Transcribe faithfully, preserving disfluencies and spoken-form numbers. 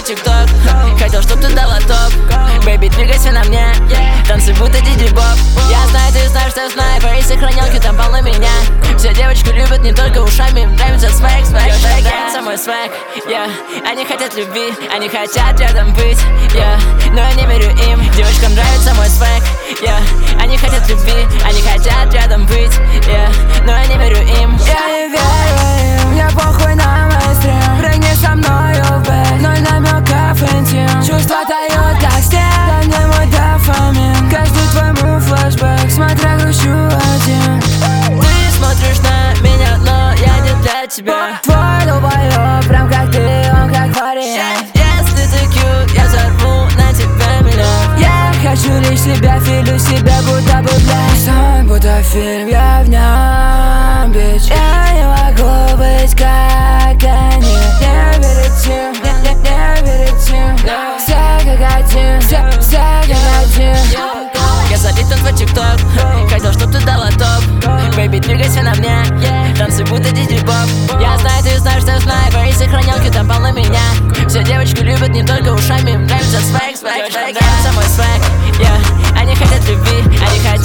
тикток. Хотел, чтоб ты дала топ. Бэйби, двигайся на мне, танцы будто Диди Боб. Я знаю, ты знаешь, что снайпер, и сохранялки там полно меня. Все девочки любят не только ушами, им нравится свэг, свэг, свэг, нравится мой свэг, yeah. Они хотят любви, они хотят рядом быть, yeah. Но я не верю им, девочкам нравится мой свэг, yeah. Они хотят любви, они хотят рядом быть, yeah. Но я не верю им. Я не верю им, мне похуй на мейнстрим. Прыгни со мною в бэк, ноль намеков интим. Чувства дают как стен, дай мне мой дофамин. Каждый твой мой флешбэк, смотря грущу один. Ты смотришь на меня, но я не для тебя. Твой долбоёб, прям как ты, он как вариант. Если ты кьют, я взорву на тебя миллион. Я хочу лишь себя, филю себя, будто бы блядь. Сон, будто фильм, я в нем, бич. Я не могу быть как они. Не верить им, не, не, не верить им. Все как один, все, все как один. Я залит на твой тикток. Хотел, чтоб ты дала топ. Бэйби, двигайся на мне, танцы будто Диди Боб. Я знаю, ты знаешь, что снайпер, и сохранялки там полно меня. Все девочки любят не только ушами, им нравится свэг, свэг, свэг, нравится мой свэг, yeah. Они хотят любви, они хотят